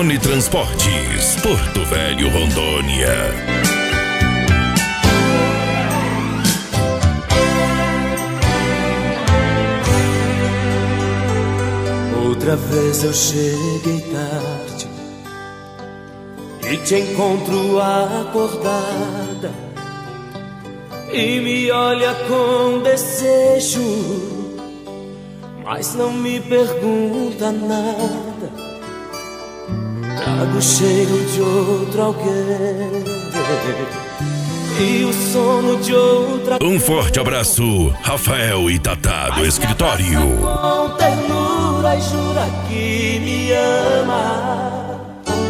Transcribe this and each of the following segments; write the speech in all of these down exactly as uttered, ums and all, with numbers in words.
Unitransportes, Porto Velho, Rondônia. Outra vez eu cheguei tarde e te encontro acordada e me olha com desejo, mas não me pergunta nada. Trago o cheiro de outro alguém e o sono de outra. Um forte abraço, Rafael e Tatá do escritório. Com ternura e jura que me ama.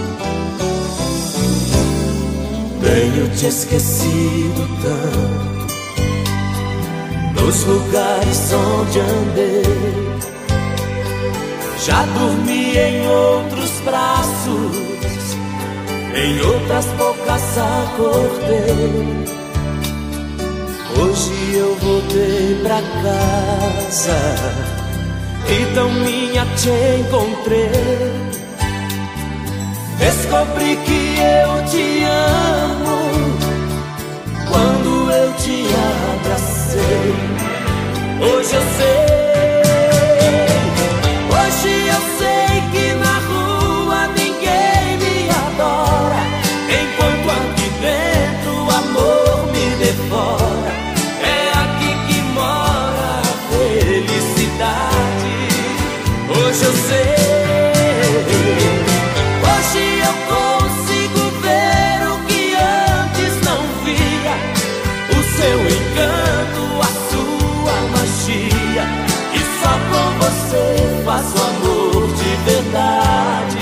Tenho te esquecido tanto nos lugares onde andei. Já dormi em outros braços, em outras bocas acordei. Hoje eu voltei pra casa e tão minha te encontrei. Descobri que eu te amo quando eu te abracei. Hoje eu sei, hoje eu sei que na rua ninguém me adora, enquanto aqui dentro o amor me devora. É aqui que mora a felicidade. Hoje eu sei, hoje eu consigo ver o que antes não via, o seu encanto, a sua magia, e só com você faço amor de verdade.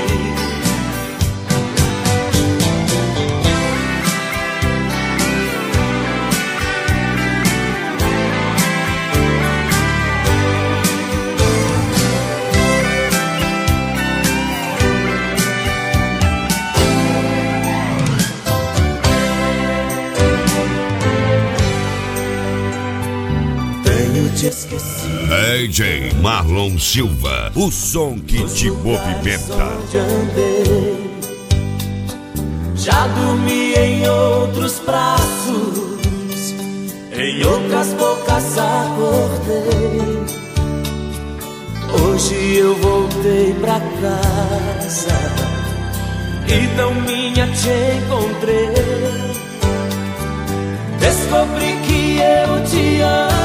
D J Marlon Silva, o som que te movimenta. Já dormi em outros braços, em outras bocas acordei. Hoje eu voltei pra casa e tão minha te encontrei. Descobri que eu te amo